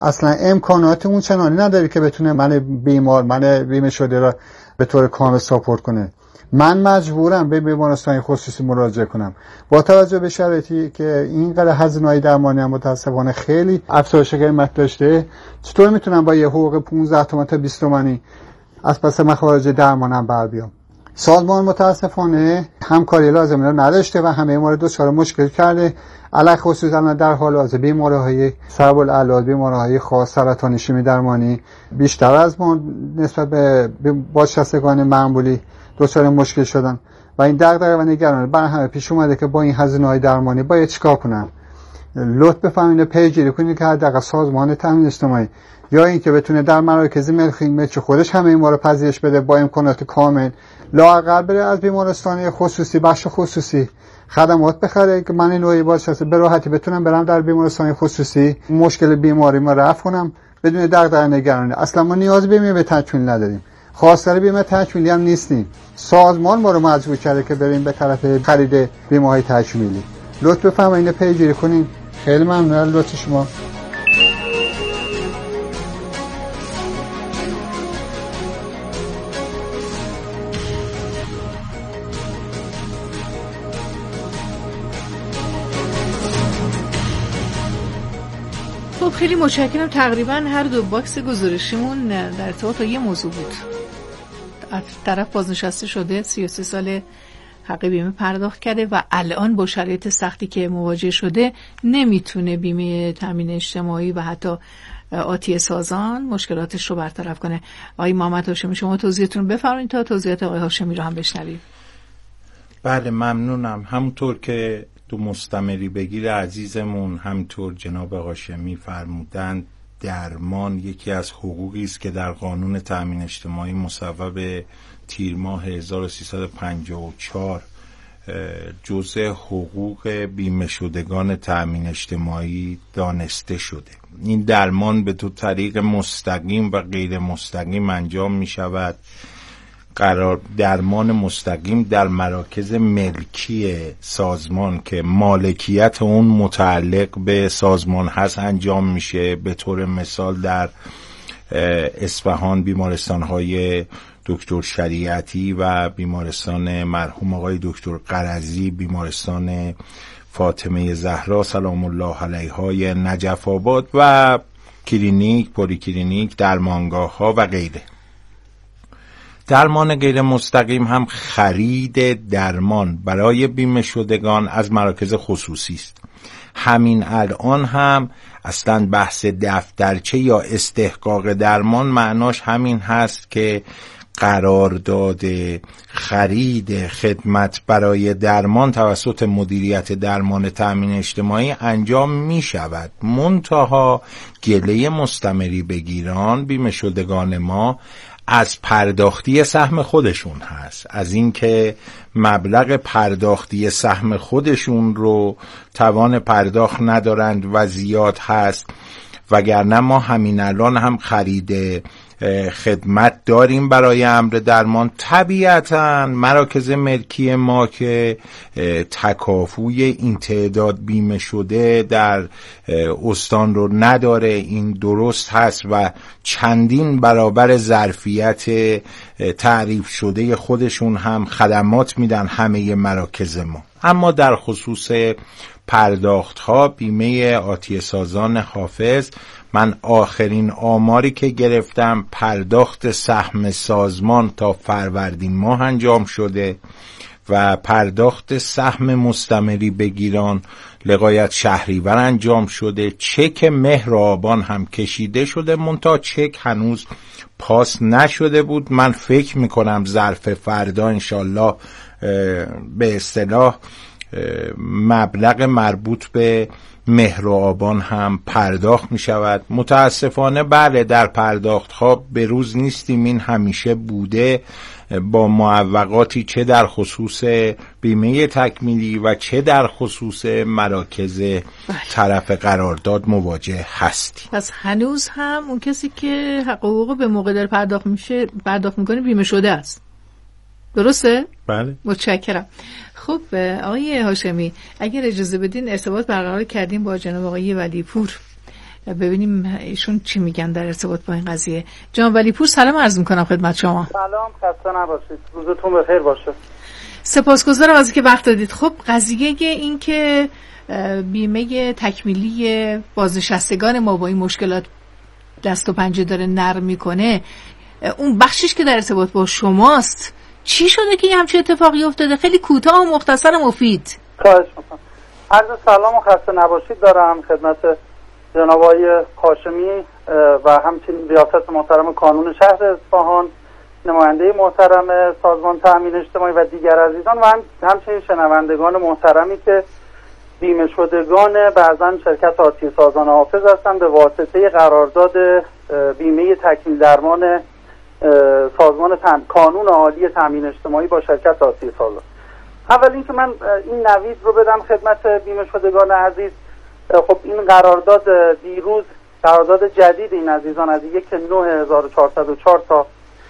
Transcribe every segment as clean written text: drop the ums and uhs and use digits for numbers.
اصلا امکانات اون چنانی نداره که بتونه من بیمه شده را به طور کامل ساپورت کنه. من مجبورم به بیمارستان خصوصی مراجعه کنم. با توجه به شرایطی که اینقدر هزینه‌های درمانی هم متاسفانه خیلی افزایش قیمت داشته، چطور میتونم با یه حقوق 15 تومن تا 20 تومانی از پس مخارج درمانم بر بیام؟ سازمان متاسفانه همکاری لازم رو نداشته و همه ما رو دچار مشکل کرده. علاوه خصوصا در حال حاضر بیماری‌های صعب العلاج، بیماری‌های خاص، سرطان شیمی درمانی بیشتر از ما نسبت به بازنشستگان معمولی دچار مشکل شدن و این دغدغه و نگرانی برای همه پیش اومده که با این هزینه‌های درمانی باید چیکار کنن. لطف بفرمایید پیگیری کنید که حداقل سازمان تامین اجتماعی یا اینکه بتونه در مراکز ملک خودش همه ما رو پذیرش بده با امکانات کامل، لااقل بره از بیمارستان خصوصی، بخش خصوصی خدمات بخره که من نوعی بازنشسته به راحتی بتونم برم در بیمارستان خصوصی مشکل بیماری ما رفع کنم بدون دغدغه نگرانی. اصلا ما نیاز به بیمه تکمیل نداریم، خواستار بیمه تکمیلی هم نیستیم. سازمان ما رو مجبور کرده که بریم به طرف خرید بیمه های تکمیلی. لطف بفرمایید پیگیری کنین. خیلی ممنون از لطف شما. خب خیلی متشکرم. تقریبا هر دو باکس گزارشیمون در ارتباط با یه موضوع بود. طرف بازنشسته شده، 33 سال حق بیمه پرداخت کرده و الان با شرایط سختی که مواجه شده نمیتونه بیمه تامین اجتماعی و حتی آتی سازان مشکلاتش رو برطرف کنه. آقای محمد هاشمی شما توضیحتون بفرمایید تا توضیحات آقای هاشمی رو هم بشنویم. بله ممنونم. همونطور که دو مستمری بگیر عزیزمون همطور جناب هاشمی فرمودند، درمان یکی از حقوقی است که در قانون تامین اجتماعی مصوب تیر ماه 1354 جزء حقوق بیمه شدگان تامین اجتماعی دانسته شده. این درمان به دو طریق مستقیم و غیر مستقیم انجام می شود. درمان مستقیم در مراکز ملکی سازمان که مالکیت اون متعلق به سازمان هست انجام میشه. به طور مثال در اصفهان بیمارستان‌های دکتر شریعتی و بیمارستان مرحوم آقای دکتر قرضی، بیمارستان فاطمه زهرا سلام الله علیها نجف آباد و کلینیک، پلی کلینیک، درمانگاه‌ها و غیره. درمان غیر مستقیم هم خرید درمان برای بیمه شدگان از مراکز خصوصی است. همین الان هم اصلا بحث دفترچه یا استحقاق درمان معناش همین هست که قرارداد خرید خدمت برای درمان توسط مدیریت درمان تامین اجتماعی انجام می شود. منتها گله مستمری بگیران بیمه شدگان ما از پرداختی سهم خودشون هست، از اینکه مبلغ پرداختی سهم خودشون رو توان پرداخت ندارند و زیاد هست، وگرنه ما همین الان هم خرید خدمت داریم برای امر درمان. طبیعتاً مراکز ملکی ما که تکافوی این تعداد بیمه شده در استان رو نداره، این درست هست و چندین برابر ظرفیت تعریف شده خودشون هم خدمات میدن همه مراکز ما. اما در خصوص پرداخت ها بیمه آتی سازان حافظ، من آخرین آماری که گرفتم پرداخت سهم سازمان تا فروردین ماه انجام شده و پرداخت سهم مستمری بگیران لغایت شهریور انجام شده. چک مهر و آبان هم کشیده شده، منتها چک هنوز پاس نشده بود. من فکر میکنم ظرف فردا انشالله به اصطلاح مبلغ مربوط به مهر و آبان هم پرداخت می شود. متاسفانه بله در پرداخت ها به روز نیستیم، این همیشه بوده، با معوقاتی چه در خصوص بیمه تکمیلی و چه در خصوص مراکز طرف قرارداد مواجه هستیم. پس هنوز هم اون کسی که حقوق به موقع در پرداخت میکنه بیمه شده است، درسته؟ بله. متشکرم. خب آقای هاشمی اگر اجازه بدین ارتباط برقرار کردیم با جناب آقای ولی پور ببینیم ایشون چی میگن در ارتباط با این قضیه. جناب ولیپور سلام عرض میکنم خدمت شما. سلام، خسته نباشید، روزتون بخیر باشه. سپاسگزارم از اینکه وقت دادید. خب قضیه این که بیمه تکمیلی بازنشستگان ما با این مشکلات دست و پنجه داره نرم میکنه، اون بخشش که در ارتباط با شماست چی شده که همچین اتفاقی افتاده؟ خیلی کوتاه و مختصر و مفید. خواهش میکنم. عرض سلام و خسته نباشید دارم خدمت جناب آقای هاشمی و همچنین ریاست محترم کانون شهر اصفهان، نماینده محترم سازمان تأمین اجتماعی و دیگر عزیزان و همچنین شنوندگان محترمی که بیمه شدگان بعضا شرکت آتی سازمان حافظ هستند به واسطه قرارداد بیمه تکمیل درمان سازمان کانون عالی تأمین اجتماعی با شرکت آتی سازمان. اول اینکه من این نوید رو بدم خدمت بیمه شدگان عزیز. خب این قرارداد دیروز قرارداد جدید این عزیزان از 1/9/1404 تا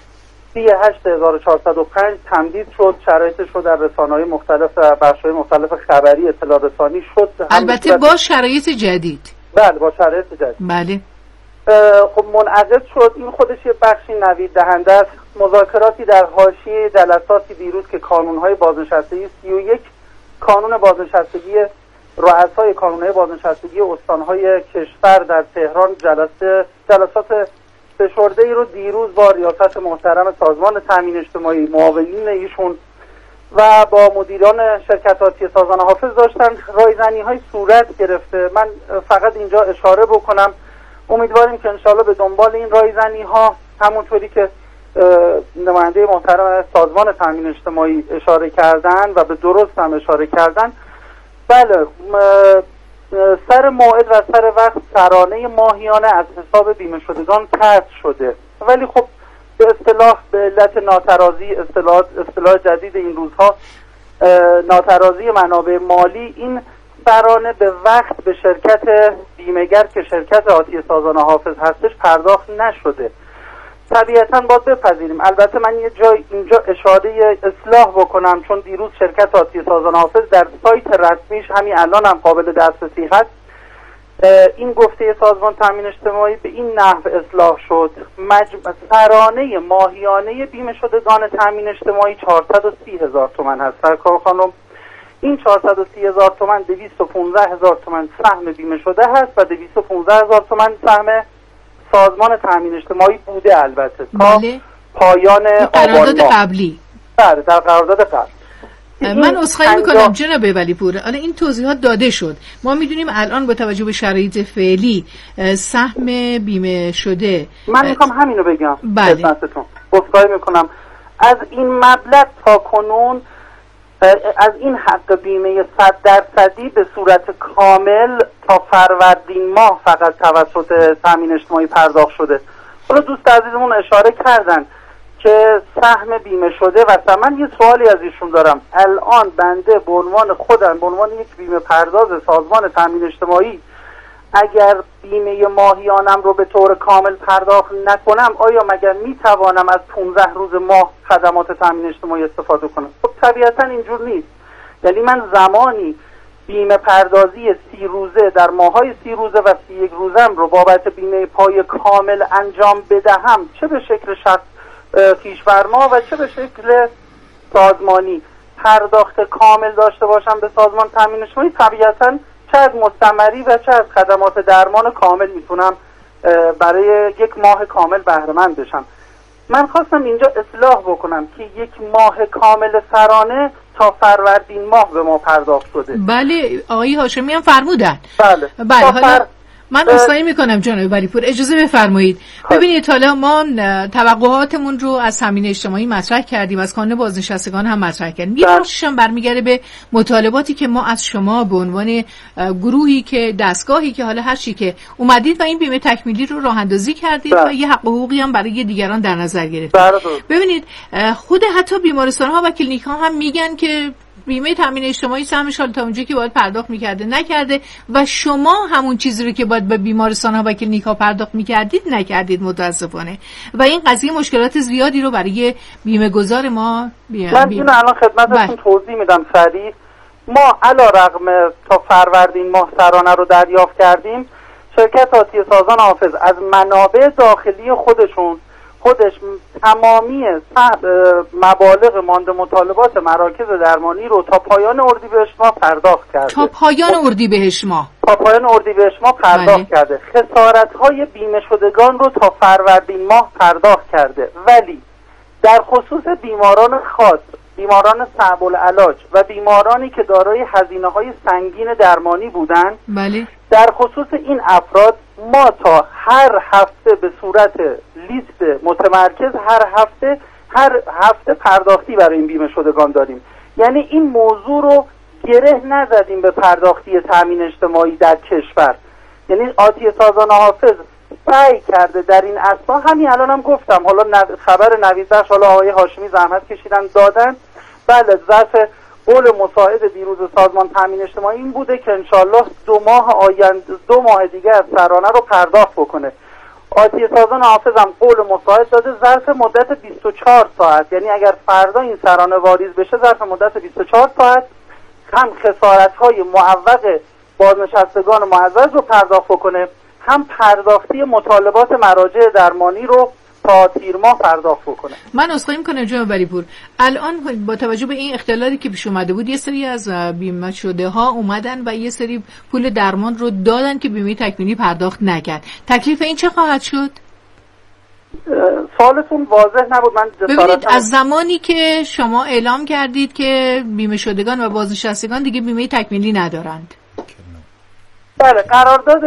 30/8/1405 تمدید شد. شرایطش رو در رسانه‌های مختلف و بخش‌های مختلف خبری اطلاع رسانی شد. البته با شرایط جدید. بله با شرایط جدید. بله. خب منعقد شد. این خودش یه بخشی نوید دهنده است. مذاکراتی در حاشیه جلساتی دیروز که کانون‌های بازنشستگی 31 کانون بازنشستگی رؤسای کانون‌های بازنشستگی استان‌های کشور در تهران جلسات فشرده‌ای رو دیروز با ریاست محترم سازمان تأمین اجتماعی، معاونین ایشون و با مدیران شرکت آتی سازمان حافظ داشتن. رایزنی‌های صورت گرفته. من فقط اینجا اشاره بکنم امیدواریم که انشاءالله به دنبال این رایزنی‌ها همونطوری که نماینده محترم سازمان تأمین اجتماعی اشاره کردن و به درست هم اشاره کردن، بله سر موعد و سر وقت سرانه ماهیانه از حساب بیمه شدگان قطع شده، ولی خب به اصطلاح به علت ناترازی، اصطلاح جدید این روزها ناترازی منابع مالی، این سرانه به وقت به شرکت بیمه‌گر که شرکت آتی سازمان حافظ هستش پرداخت نشده. طبیعتاً باید بپذیریم. البته من یه جای اینجا اشاره اصلاح بکنم، چون دیروز شرکت آتی سازمان حافظ در سایت رسمیش همین الان هم قابل دسترسی هست، این گفته سازمان تأمین اجتماعی به این نحو اصلاح شد: سرانه ماهیانه بیمه شدگان تأمین اجتماعی 430,000 تومان هست. سرکار خانم، این 430,000 تومان 215,000 تومان سهم بیمه شده هست و 215,000 تومان سهم سازمان تأمین اجتماعی بوده. البته تا پایان قرارداد قبلی. بله در قرارداد قبلی. من عذرخواهی میکنم جناب ولیپور، حالا این توضیحات داده شد. ما میدونیم الان با توجه به شرایط فعلی سهم بیمه شده، من میخوام همینو بگم خدمتتون. عذرخواهی میکنم از این مبلغ تا کنون از این حق بیمه 100% به صورت کامل تا فروردین ماه فقط توسط تأمین اجتماعی پرداخت شده. حالا دوست عزیزمون اشاره کردن که سهم بیمه شده و من یه سوالی از ایشون دارم. الان بنده به عنوان خودم، به عنوان یک بیمه پرداز سازمان تأمین اجتماعی، اگر بیمه ماهیانم رو به طور کامل پرداخت نکنم، آیا مگر میتوانم از 15 روز ماه خدمات تأمین اجتماعی استفاده کنم؟ خب طبیعتا اینجور نیست. یعنی من زمانی بیمه پردازی 30 روزه در ماهای 30 روزه و 31 روزم رو بابت بیمه پای کامل انجام بدهم، چه به شکل پیش‌فرما و چه به شکل سازمانی، پرداخت کامل داشته باشم به سازمان تأمین اجتماعی، طبیعتاً چه از مستمری و چه از خدمات درمان کامل میتونم برای یک ماه کامل بهره مند بشم. من خواستم اینجا اصلاح بکنم که یک ماه کامل سرانه تا فروردین ماه به ما پرداخت شده. بله آقای هاشمی هم فرمودن. بله حالا من عذرخواهی میکنم جناب ولیپور، اجازه بفرمایید. ببینید حالا ما توقعاتمون رو از تأمین اجتماعی مطرح کردیم، از کانون بازنشستگان هم مطرح کردیم. یه بخشش هم برمیگرده به مطالباتی که ما از شما به عنوان گروهی که دستگاهی که حالا هر چی که اومدید و این بیمه تکمیلی رو راه اندازی کردید و یه حق و حقوقی هم برای دیگران در نظر گرفتید. ببینید خود حتی بیمارستان‌ها و کلینیک‌ها هم میگن که بیمه تأمین اجتماعی سهمش حالا تا اونجایی که باید پرداخت میکرده نکرده و شما همون چیزی رو که باید به بیمارستان‌ها و کلینیک‌ها پرداخت میکردید نکردید متاسفانه، و این قضیه مشکلات زیادی رو برای بیمه گذار ما من اینو الان خدمتتون توضیح میدم سریع. ما علیرغم تا فروردین ماه سرانه رو دریافت کردیم، شرکت آتیه سازان حافظ از منابع داخلی خودش تمامی مبالغ مانده مطالبات مراکز درمانی رو تا پایان اردیبهشت ماه پرداخت کرده. تا پایان اردیبهشت ماه پرداخت کرده. خسارت‌های بیمه شدگان رو تا فروردین ماه پرداخت کرده. ولی در خصوص بیماران خاص، بیماران صعب العلاج و بیمارانی که دارای هزینه‌های سنگین درمانی بودند، بله، در خصوص این افراد ما تا هر هفته به صورت لیست متمرکز هر هفته پرداختی برای این بیمه شدگان داریم. یعنی این موضوع رو گره نزدیم به پرداختی تامین اجتماعی در کشور. یعنی آتیه سازان حافظ سعی کرده در این اثنا، همین الان هم گفتم، حالا خبر نوید بخش، حالا آقای هاشمی زحمت کشیدن دادن، بله، ظرف قول مساعد دیروز سازمان تامین اجتماعی این بوده که انشالله 2 ماه دیگه از سرانه رو پرداخت بکنه. آتیه سازان حافظ هم قول مساعد داده ظرف مدت 24 ساعت، یعنی اگر فردا این سرانه واریز بشه ظرف مدت 24 ساعت هم خسارت‌های معوق بازنشستگان معزز رو پرداخت بکنه، هم پرداختی مطالبات مراجع درمانی رو تا تیر ماه پرداخت بکنه. من عذرخواهی می‌کنم جناب ولیپور، الان با توجه به این اختلالی که پیش اومده بود، یه سری از بیمه شده ها اومدن و یه سری پول درمان رو دادن که بیمه تکمیلی پرداخت نکرد. تکلیف این چه خواهد شد؟ سوالتون واضح نبود. من ببینید، از زمانی که شما اعلام کردید که بیمه شدگان و بازنشستگان دیگه بیمه تکمیلی ندارند، بله، قرارداد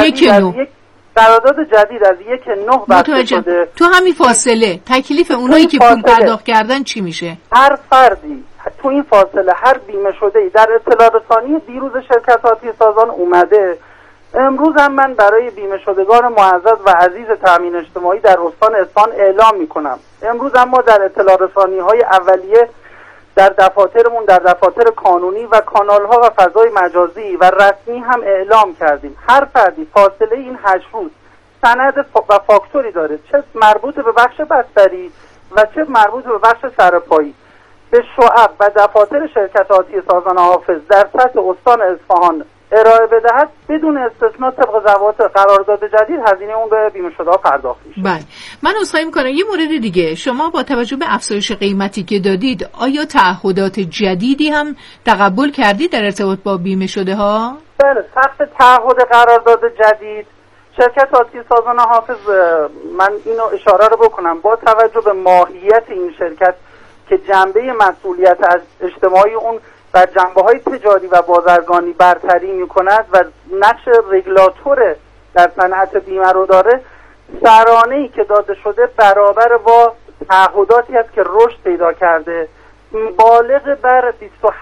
جدید از 1/9 بسته شده. تو همین فاصله تکلیف اونایی که پول پرداخت کردن چی میشه؟ هر فردی تو این فاصله، هر بیمه شده‌ای در اطلاع رسانی دیروز شرکت آتیه سازان اومده. امروز هم من برای بیمه شدگان معزز و عزیز تامین اجتماعی در استان اصفهان اعلام میکنم. امروز هم ما در اطلاع رسانی‌های اولیه در دفاترمون، در دفاتر کانونی و کانال‌ها و فضای مجازی و رسمی هم اعلام کردیم هر فردی فاصله این 8 روز سند و فاکتوری داره، چه مربوط به بخش بستری و چه مربوط به بخش سرپایی، به شعب و دفاتر شرکت آتیه سازان حافظ در سطح استان اصفهان ارائه بدهد، بدون استثناء طبق ضوابط قرارداد جدید هزینه اون به بیمه شده ها پرداخت میشه. بله، من عذرخواهی می‌کنم. یه مورد دیگه، شما با توجه به افزایش قیمتی که دادید، آیا تعهدات جدیدی هم تقبل کردید در ارتباط با بیمه شده ها؟ بله، سقف تعهد قرارداد جدید شرکت آتیه سازان حافظ، من اینو اشاره رو بکنم، با توجه به ماهیت این شرکت که جنبه مسئولیت از اجتماعی اون بر جنبه‌های تجاری و بازرگانی برتری می‌کند و نقش رگولاتور در صنعت بیمه رو داره، سرانه‌ای که داده شده برابر با تعهداتی است که رشد پیدا کرده، بالغ بر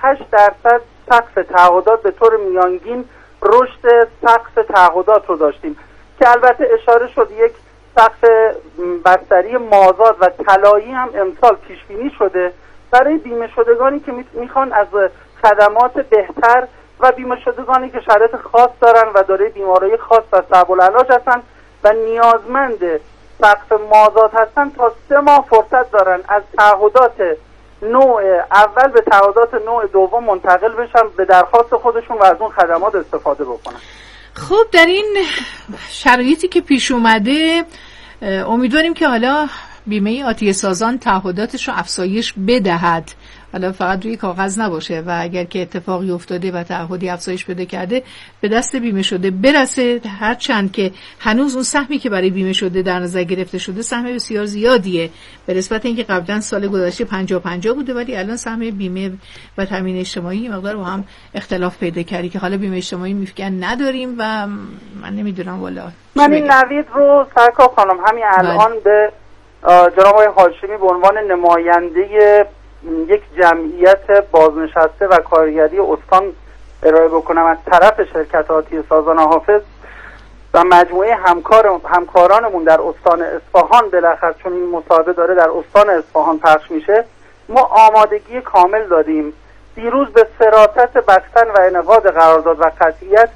28% سقف تعهدات به طور میانگین رشد سقف تعهدات رو داشتیم که البته اشاره شد یک سقف بستری مازاد و طلایی هم امسال پیش بینی شده برای بیمه شدگانی که میخوان از خدمات بهتر و بیمه شدگانی که شرایط خاص دارن و دارای بیماری خاص و صعب العلاج هستن و نیازمند سقف مازاد هستن تا 3 ماه فرصت دارن از تعهدات نوع اول به تعهدات نوع دوم منتقل بشن به درخواست خودشون و از اون خدمات استفاده بکنن. خب در این شرایطی که پیش اومده، امیدواریم که حالا بیمه آتیه سازان تعهداتش رو افزایش بدهد، حالا فقط روی کاغذ نباشه و اگر که اتفاقی افتاده و تعهدی افزایش بده کرده به دست بیمه شده برسه، هرچند که هنوز اون سهمی که برای بیمه شده در نظر گرفته شده سهم بسیار زیادیه به نسبت اینکه قبلا سال گذشته 50-50 بوده، ولی الان سهم بیمه و تامین اجتماعی مقدار با هم اختلاف پیدا کرده که حالا بیمه اجتماعی میگن نداریم و من نمیدونم والا. من این نوید رو سرکار خانم همین الان به جناب آقای هاشمی به عنوان نماینده یک جمعیت بازنشسته و کارگری استان ارائه بکنم از طرف شرکت آتیه سازان حافظ و مجموعه همکارانمون در استان اصفهان، بالاخره چون این مصاحبه داره در استان اصفهان پخش میشه، ما آمادگی کامل داریم. دیروز به فراست بستن و انعقاد قرارداد و قطعیت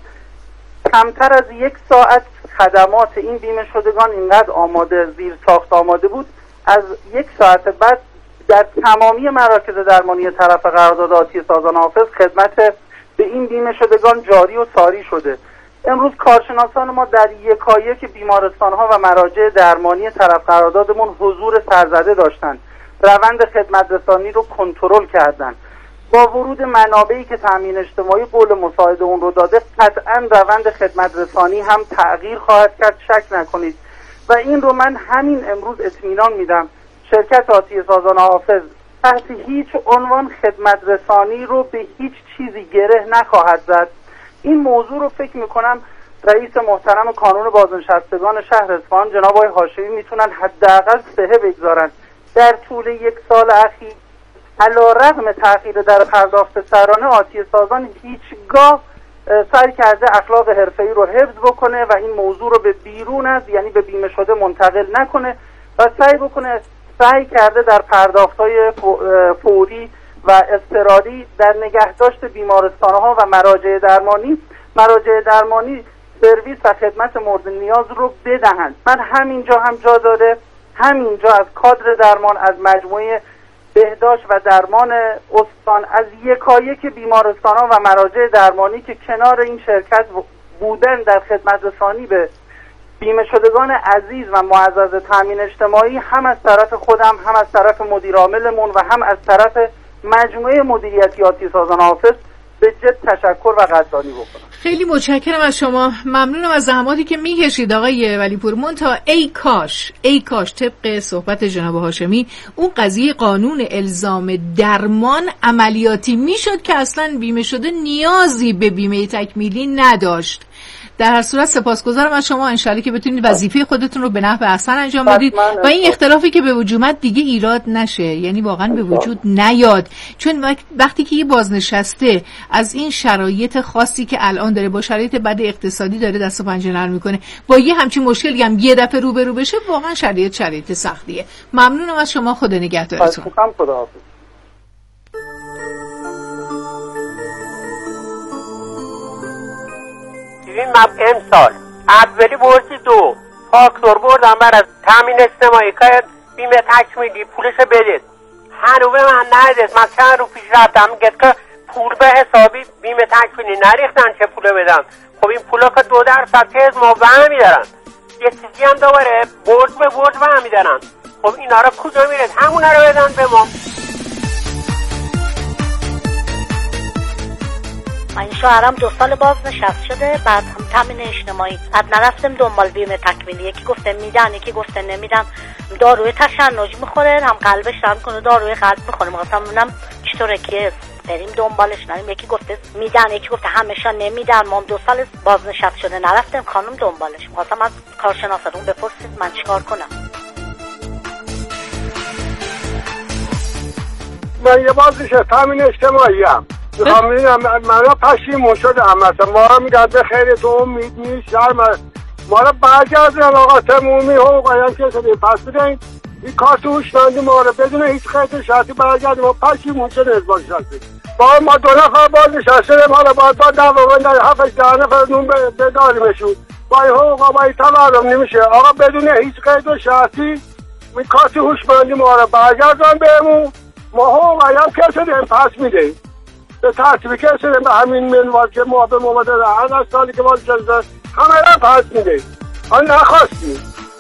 کمتر از 1 ساعت خدمات این بیمه شدگان اینقدر آماده، زیر ساخت آماده بود، از 1 ساعت بعد در تمامی مراکز درمانی طرف قرارداد آتیه سازان حافظ خدمت به این بیمه شدگان جاری و ساری شده. امروز کارشناسان ما در یکایک بیمارستان‌ها و مراجع درمانی طرف قراردادمون حضور سرزده داشتن، روند خدمت رسانی رو کنترل کردن. با ورود منابعی که تامین اجتماعی قول مساعد اون رو داده، قطعاً روند خدمت رسانی هم تغییر خواهد کرد، شک نکنید. و این رو من همین امروز اطمینان میدم شرکت آتش سازان حافظ تحت هیچ عنوان خدمت رسانی رو به هیچ چیزی گره نخواهد زد. این موضوع رو فکر میکنم رئیس محترم کانون بازنشستگان شهر اصفهان جناب آقای هاشمی میتونن حداقل صحه بگذارن. در طول 1 سال اخیر علیرغم تأخیر در پرداخت سرانه، آتش سازان هیچگاه سعی کرده اخلاق حرفه‌ای رو حفظ بکنه و این موضوع رو به بیرون از یعنی به بیمه شده منتقل نکنه و سعی کرده در پرداخت‌های فوری و اضطراری در نگهداشت بیمارستان‌ها و مراجع درمانی سرویس و خدمت مورد نیاز رو بدهند. من همینجا هم جا داره همینجا از کادر درمان، از مجموعه بهداشت و درمان استان، از یکایک بیمارستان‌ها و مراجع درمانی که کنار این شرکت بودن در خدمت رسانی به بیمه شدگان عزیز و معزز تامین اجتماعی، هم از طرف خودم، هم از طرف مدیر عاملمون و هم از طرف مجموعه مدیریتی آتش سازان حافظ به جد تشکر و قدردانی بکنم. خیلی متشکرم از شما، ممنونم از زحماتی که میکشید آقای ولیپور. منتها ای کاش طبق صحبت جناب هاشمی اون قضیه قانون الزام درمان عملیاتی میشد که اصلا بیمه شده نیازی به بیمه تکمیلی نداشت. در هر صورت سپاسگزارم از شما، انشالله که بتونید وظیفه خودتون رو به نحو احسن انجام بدید و این اختلافی که به وجود اومد دیگه ایراد نشه، یعنی واقعا به وجود نیاد. چون وقتی که یه بازنشسته از این شرایط خاصی که الان داره با شرایط بد اقتصادی داره دست و پنجه نرم میکنه، با یه همچین مشکلی هم یه دفعه روبرو بشه، واقعا شرایط سختیه. ممنونم از شما، خدا نگهدارتون. خداحافظ. امسال اولی بورسی 2 فاکتور بردم برای تامین اجتماعی که بیمه تکمیلی پولش بدید، هنوز من ندید. من چند رو پیش رفتم گفت که پول به حسابی بیمه تکمیلی نریختن چه پول بدم. خب این پولا که 2% تیز ما برمی دارن، یه چیزی هم دوباره برد به برد برمی دارن. خب اینا رو کجا میرد؟ همونا رو بدن به ما. من شوهرم 2 سال بازنشسته شده، بعد هم تامین اجتماعی، بعد نرفتم دنبال بیمه تکمیلی. یکی گفته میدن، یکی گفته نمیدن. داروی تشنج میخوره، هم قلبش هم کنه، داروی قلب میخوره. میخواستم ببینم چطوره که بریم دنبالش نریم. یکی گفته میدن، یکی گفته همشا نمیدن. ما 2 سال بازنشسته شده نرفتم خانم دنبالش. میخواستم از کارشناساتون بپرسید من چیکار کنم. من یه بازنشسته تامین اجتماعی ام. میخوام ببینم من پشیمون شدم، مثلا ما رو میگن به خیر تو امید نیست، شرم ما رو برگردن آقا تمومی حقوقی که شده پس بدهیم. این کارت هوشمندی ما رو بدون هیچ قید شرطی برگردیم. ما پشیمون شده از بازنشسته. ما 2 نفر بازنشسته ما رو باید با دفعه 7-10 نفر نون بداریمشون. با این حقوقا با این تورم نمیشه آقا، بدون هیچ قید شرطی این کارت هوشمندی ما رو برگردن بهمون. ما حقوقی هم که شده پس میدهیم به ترتیبی که شده به همین منوال که ما به مومده هر سالی که باز جلده همه را پس میده. آن نخواستیم.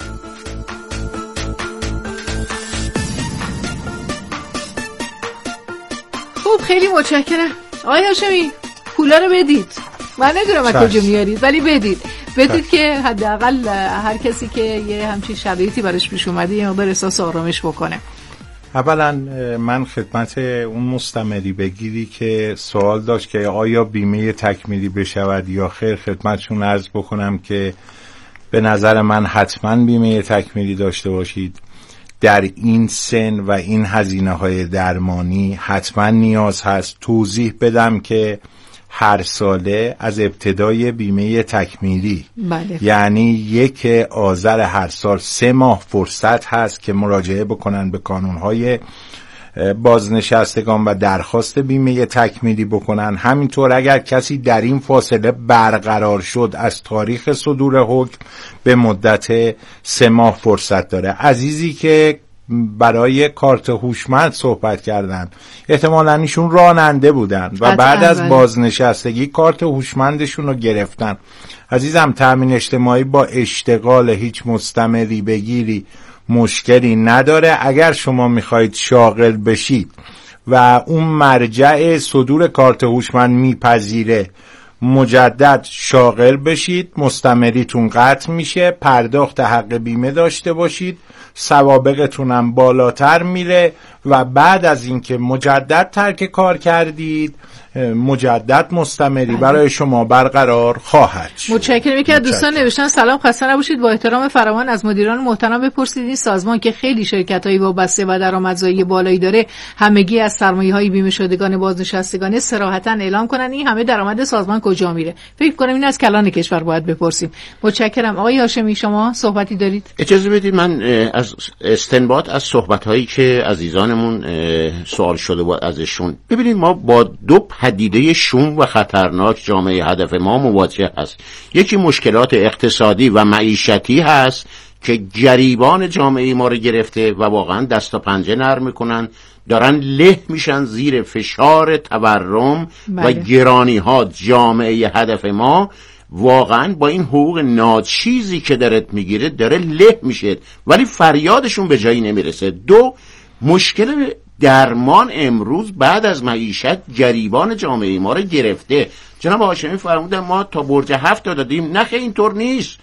خب خیلی متشکرم آقای هاشمی، پولا رو بدید. من نمیدونم از کجا میارید ولی بدید که حداقل هر کسی که یه همچین شرایطی براش پیش اومده یه مقدار احساس آرامش بکنه. اولا من خدمت اون مستمری بگیری که سوال داشت که آیا بیمه تکمیلی بشود یا خیر، خدمتشون عرض بکنم که به نظر من حتما بیمه تکمیلی داشته باشید. در این سن و این هزینه‌های درمانی حتما نیاز هست. توضیح بدم که هر ساله از ابتدای بیمه تکمیلی یعنی 1 آذر هر سال 3 ماه فرصت هست که مراجعه بکنن به کانونهای بازنشستگان و درخواست بیمه تکمیلی بکنن. همینطور اگر کسی در این فاصله برقرار شد از تاریخ صدور حکم به مدت 3 ماه فرصت داره. عزیزی که برای کارت هوشمند صحبت کردن، احتمالاً ایشون راننده بودن و بعد از بازنشستگی کارت هوشمندشون رو گرفتن. عزیزم، تامین اجتماعی با اشتغال هیچ مستمری بگیری مشکلی نداره. اگر شما میخواید شاغل بشید و اون مرجع صدور کارت هوشمند میپذیره مجدد شاغل بشید، مستمریتون قطع میشه، پرداخت حق بیمه داشته باشید، سوابقتون هم بالاتر میره و بعد از اینکه مجدد ترک کار کردید مجدد مستمری برای شما برقرار خواهد شد. متشکرم. یکی از دوستان نوشتن سلام، خسته نباشید، با احترام فراوان از مدیران محترم بپرسید این سازمان که خیلی شرکت‌های وابسته و درآمدزایی بالایی داره همگی از سرمایه‌های بیمه شدگان بازنشستگان صراحتاً اعلام کنن این همه درآمد سازمان کجا میره. فکر کنم این از کلان کشور باید بپرسیم. متشکرم. آقای هاشمی شما صحبتی دارید؟ اجازه بدید من از استنباط از صحبت‌هایی که عزیزانمون سوال شده بود ازشون، ببینید ما با دو پدیده شوم و خطرناک جامعه هدف ما مواجه هست. یکی مشکلات اقتصادی و معیشتی هست که گریبان جامعه ما رو گرفته و واقعا دست و پنجه نرم میکنن، دارن له میشن زیر فشار تورم و گرانی ها. جامعه هدف ما واقعا با این حقوق ناچیزی که دارت میگیره داره له میشه ولی فریادشون به جایی نمیرسه. دو، مشکل درمان امروز بعد از معیشت گریبان جامعه ما رو گرفته. جناب هاشمی فرمودن ما تا برج 7 دادیم، نه اینطور نیست.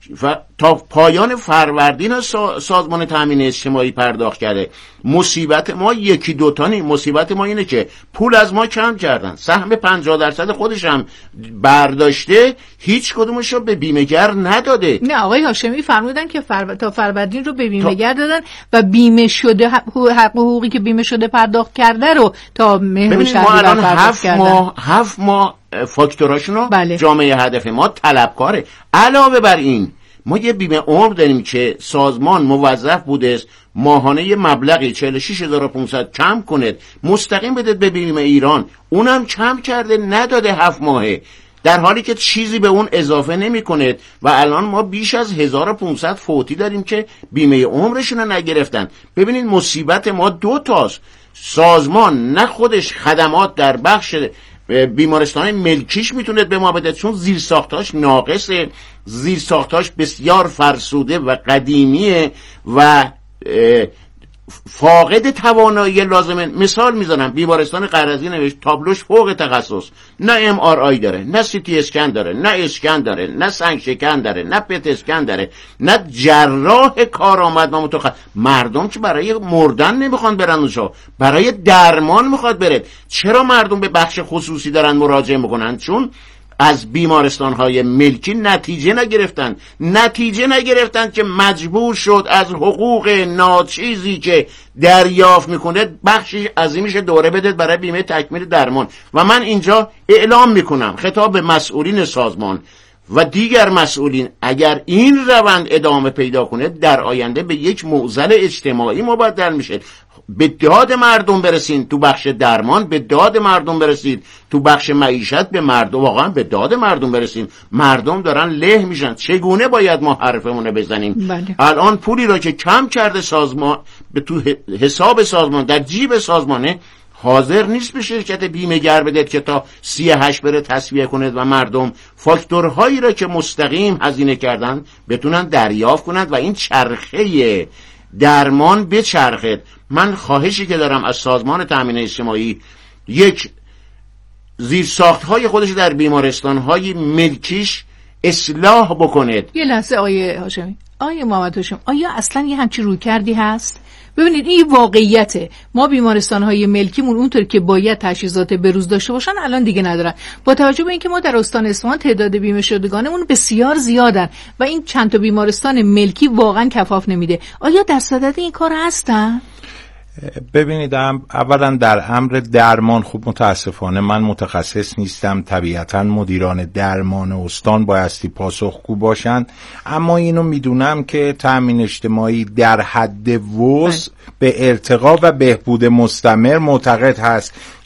تا پایان فروردین سازمان تامین اجتماعی پرداخت کرده. مصیبت ما یکی دوتا نیست، مصیبت ما اینه که پول از ما کم کردن، سهم 50% خودش هم برداشته، هیچ کدومش رو به بیمه‌گر نداده. نه آقای هاشمی فرمودن که تا فروردین رو به بیمه‌گر دادن و بیمه شده حقوقی که بیمه شده پرداخت کرده رو تا مهر شهریور پرداخت کردن. 7 ماه فاکتوراشونو جامعه هدف ما طلبکاره. علاوه بر این ما یه بیمه عمر داریم که سازمان موظف بوده ماهانه یه مبلغی 46500 کم کنه مستقیم بده به بیمه ایران، اونم کم کرده نداده 7 ماهه، در حالی که چیزی به اون اضافه نمی کنه و الان ما بیش از 1500 فوتی داریم که بیمه عمرشون رو نگرفتن. ببینید مصیبت ما دو تاست. سازمان نه خودش خدمات در بخش بیمارستان ملکیش میتونه به ما بده چون زیرساختاش ناقصه، زیرساختاش بسیار فرسوده و قدیمیه و فاقد توانایی لازمه. مثال میزنم، بیمارستان قرضی نوشت تابلوش فوق تخصص، نه ام آر آی داره، نه سی تی اسکن داره، نه اسکن داره، نه سنگ شکن داره، نه پت اسکن داره، نه جراح کارآمد و متخصص. مردم که برای مردن نمیخوان برن اونجا، برای درمان میخواد بره. چرا مردم به بخش خصوصی دارن مراجعه میکنن؟ چون از بیمارستان‌های ملکی نتیجه نگرفتن که مجبور شد از حقوق ناچیزی که دریافت میکنه بخشی عظیمش دوره بده برای بیمه تکمیل درمان. و من اینجا اعلام میکنم خطاب به مسئولین سازمان و دیگر مسئولین، اگر این روند ادامه پیدا کنه در آینده به یک معضل اجتماعی مبدل میشه. به داد مردم برسین تو بخش درمان، به داد مردم برسید تو بخش معیشت، به مردم واقعا به داد مردم برسیم. مردم دارن له میشن. چگونه باید ما حرفمونه بزنیم؟ الان پولی را که کم کرده سازمان به تو حساب سازمان در جیب سازمانه، حاضر نیست به شرکت بیمه گر بده که تا 38 بره تصفیه کنه و مردم فاکتورهایی را که مستقیم هزینه کردن بتونن دریافت کنند و این چرخه درمان بچرخد. من خواهشی که دارم از سازمان تامین اجتماعی، یک، زیرساخت‌های خودش در بیمارستان‌های ملکیش اصلاح بکنه. یه لحظه آقای هاشمی، آقای محمد هاشمی، آیا اصلا یه همچین رویکردی هست؟ ببینید این واقعیته. ما بیمارستان‌های ملکیمون اونطور که باید تجهیزات بروز داشته باشن الان دیگه ندارن. با توجه به اینکه ما در استان اصفهان تعداد بیمه شدگانمون بسیار زیادن و این چند تا بیمارستان ملکی واقعا کفاف نمیده. آیا در صدد این کار هستن؟ ببینید، اولا در امر درمان خوب متاسفانه من متخصص نیستم، طبیعتا مدیران درمان استان بایستی پاسخگو باشند، اما اینو میدونم که تامین اجتماعی در حد وسع به ارتقا و بهبود مستمر معتقد هست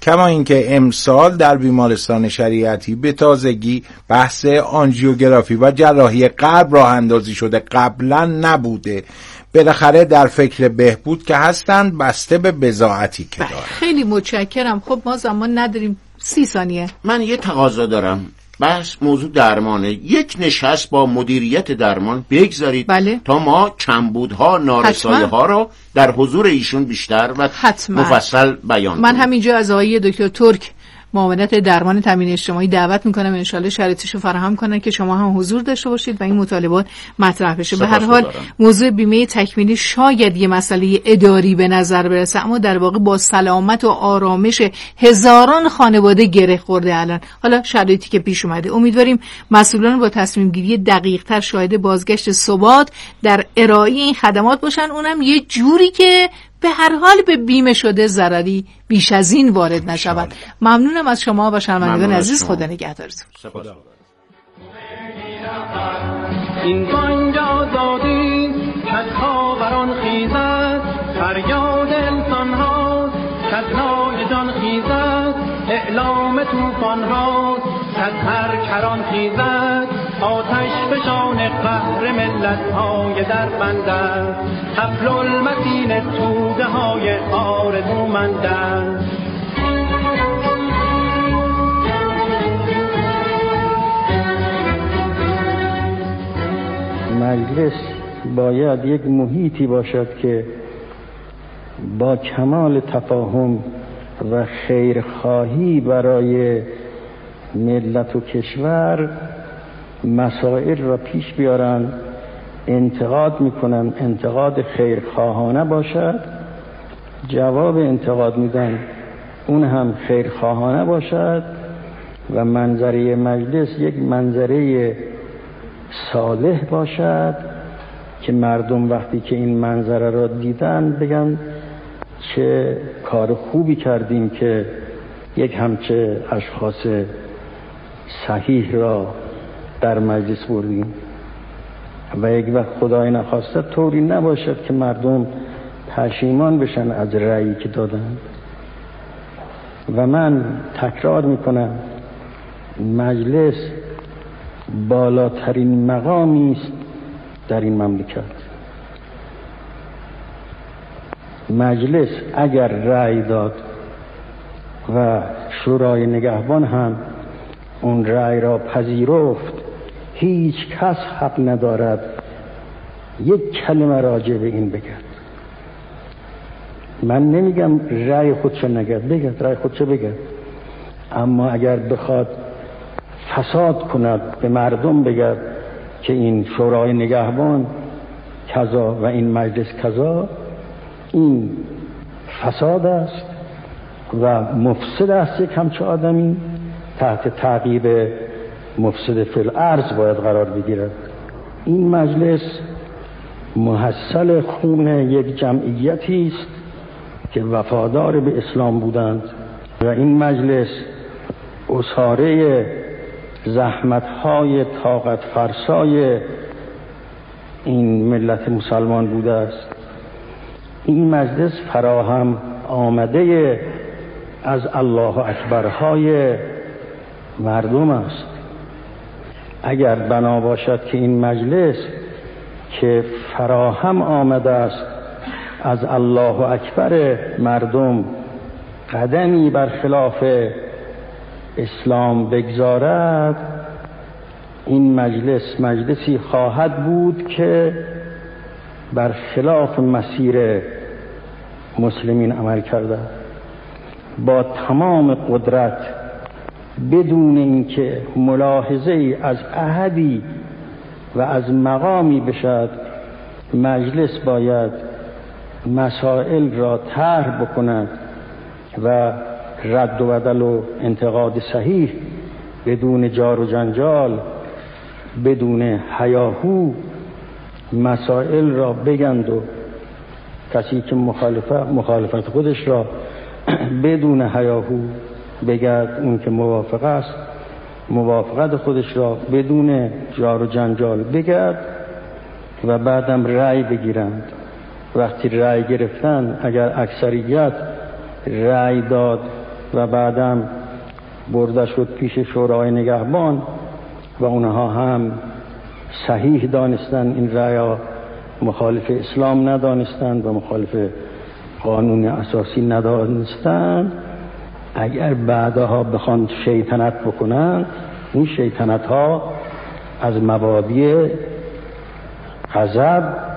کما اینکه امسال در بیمارستان شریعتی به تازگی بحث آنژیوگرافی و جراحی قلب راه اندازی شده، قبلا نبوده. بالاخره در فکر بهبود که هستند، بسته به بضاعتی که دارن. خیلی متشکرم. خب ما زمان نداریم، 30 ثانیه. من یه تقاضا دارم. بس موضوع درمانه، یک نشست با مدیریت درمان بگذارید. بله. تا ما کمبودها، نارسایی ها رو در حضور ایشون بیشتر و مفصل بیان من همینجا از آقای دکتر ترک معاونت درمان تامین اجتماعی دعوت میکنم ان شاءالله شرایطشو فراهم کنن که شما هم حضور داشته باشید و این مطالبات مطرح بشه. به هر حال موضوع بیمه تکمیلی شاید یه مسئله اداری به نظر برسه، اما در واقع با سلامت و آرامش هزاران خانواده گره خورده الان. حالا شرایطی که پیش اومده، امیدواریم مسئولان با تصمیم گیری دقیق‌تر شاهد بازگشت ثبات در ارائه این خدمات باشن، اونم یه جوری که به هر حال به بیمه شده ضرری بیش از این وارد نشود. ممنونم از شما و شنوندگان عزیز. خدا نگهدارتون. این بانگ آزادی کز خاوران خیزد، فریاد انسان هاست کز نای جان خیزد، اعلام توفان هاست کز هر کران خیزد، آتش فشان قهر ملت های در بند است، حبل المتین توده های آرزومند است. مجلس باید یک محیطی باشد که با کمال تفاهم و خیرخواهی برای ملت و کشور مسائل را پیش بیارن. انتقاد میکنن، انتقاد خیرخواهانه باشد، جواب انتقاد میدن اون هم خیرخواهانه باشد و منظره مجلس یک منظره صالح باشد که مردم وقتی که این منظره را دیدن بگن چه کار خوبی کردیم که یک همچه اشخاص صحیح را در مجلس بردیم و یک وقت خدای نخواسته طوری نباشد که مردم پشیمان بشن از رأیی که دادن. و من تکرار میکنم مجلس بالاترین مقامی است در این مملکت. مجلس اگر رأی داد و شورای نگهبان هم اون رأی را پذیرفت، هیچ کس حق ندارد یک کلمه راجع به این بگد. من نمیگم رأی خودشو نگد، بگد رأی خودشو بگد، اما اگر بخواد فساد کند به مردم بگد که این شورای نگهبان کذا و این مجلس کذا، این فساد است و مفسد است. یک همچه آدمی تحت تعقیب مفسد فی الارض باید قرار بگیرد. این مجلس محصل خون یک جمعیتی است که وفادار به اسلام بودند و این مجلس اساره زحمت‌های طاقت فرسای این ملت مسلمان بوده است. این مجلس فراهم آمده از الله اکبرهای مردم است. اگر بنا باشد که این مجلس که فراهم آمده است از الله اکبر مردم قدمی بر خلاف اسلام بگذارد، این مجلس مجلسی خواهد بود که بر خلاف مسیر مسلمین عمل کرده، با تمام قدرت، بدون اینکه ملاحظه ای از احدی و از مقامی بشد. مجلس باید مسائل را طرح بکند و رد و بدل و انتقاد صحیح بدون جار و جنجال، بدون هیاهو مسائل را بگند و کسی که مخالفت خودش را بدون هیاهو بگد، اون که موافق است موافقت خودش را بدون جار و جنجال بگد و بعدم رأی بگیرند. وقتی رأی گرفتن اگر اکثریت رأی داد و بعدم برده شد پیش شورای نگهبان و اونها هم صحیح دانستن این رأی، مخالف اسلام ندانستند و مخالف قانون اساسی ندانستند. اگر بعدها بخوان شیطنت بکنند، این شیطنت ها از مبادی غضب